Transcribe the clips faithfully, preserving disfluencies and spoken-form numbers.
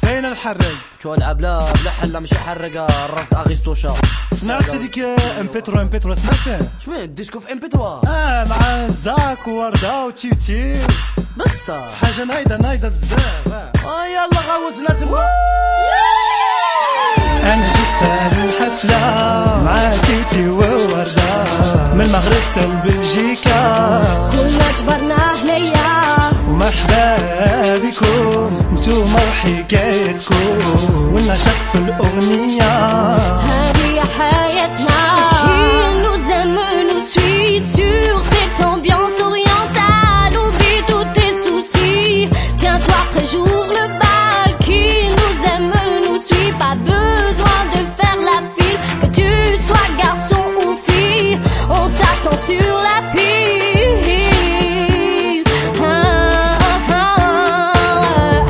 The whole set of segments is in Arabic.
كاين الحراق شو العب لا بلا حلا مش حرقه رفض اغيستوشا. سمعت هذيك ام بترو ام بترو سمعتها؟ شو الديسكو في ام بي ثلاثة اه مع زاك ووردة وتيو تيو بس حاجه نايضه نايضه بزاف. اه يلا غوتنا تما. انا جيت في هذه الحفله مع تيو تيو ووردة من المغرب حتى لبلجيكا كلنا جبرنا هنيا ومرحبا بكم نتوما وحكايتكم والنشاط في الاغنيه هذه حياتنا. Il nous aime, nous suit sur cette ambiance orientale. Oublie tous tes soucis, tiens-toi prêt, j'ouvre le bal. Qui nous aime, nous suit, pas besoin de faire la file. Que tu sois garçon ou fille, on t'attend sur la piste. Ah, ah, ah.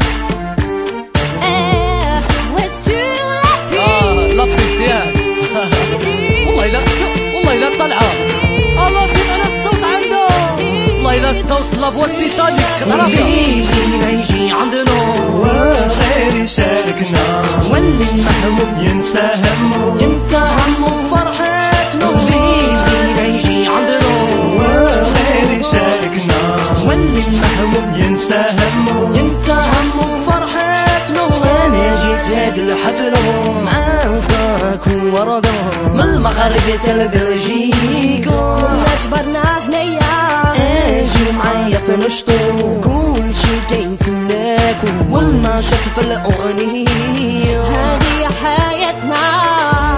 Eh, ouais, sur la piste. لا بيستيان والله لا شو والله لا طلعه. الله فين انا الصوت عنده والله لا الصوت لافوا التيتانيك تعرفها. اللي يجي عندنا وغير يشاركنا واللي المحموم ينسى همه ينسى همه وفرحتنا. اللي يجي عندنا وغير يشاركنا واللي المحموم ينسى همه ينسى همه وفرحتنا. انا جيت في هاد الحفله مع وفاك ووردة من المغرب حتى لبلجيكا. كلنا جبرنا هنيا اجي معايا تنشطو كل شي كاين فناكو والنشاط في الاغنيه. هذه حياتنا.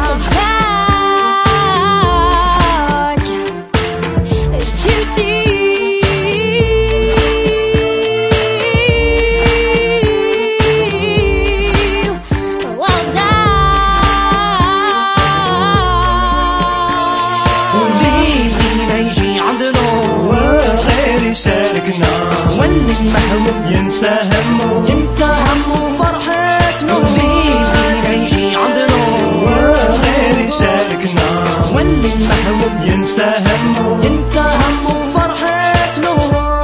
واللي المحموم ينسى همه ينسى همه وفرحتنا. اللي يجي عندنا وغير يشاركنا واللي المحموم ينسى همه ينسى همه وفرحتنا.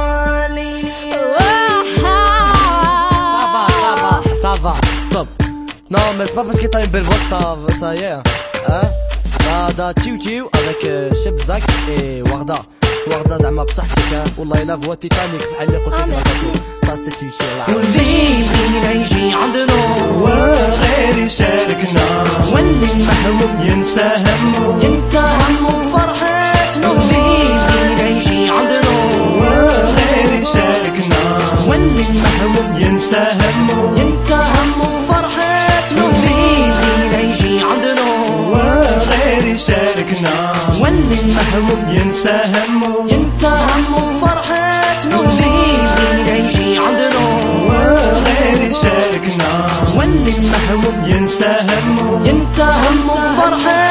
Ça va, stop. Non, mais c'est pas parce que t'as une belle voix que ça, ça y est. Hein? Da, da, Tiu Tiu avec euh, Cheb Zak et Warda. Warda زعما بصحتك والله لا فوا تيتانيك بحال اللي قلت لك صافي تيو تيو. واللي يجي عندنا وغير يشاركنا واللي المحموم ينسى همه ينسى همه وفرحتنا. اللي يجي عندنا وغير يشاركنا واللي المحموم ينسى همه ينسى همه وفرحتنا. اللي يجي عندنا وغير يشاركنا واللي المحموم ينسى همه ينسى همه وفرحتنا. اللي يجي عندنا وغير يشاركنا واللي المحموم ينسى همه ينسى همه وفرحتنا.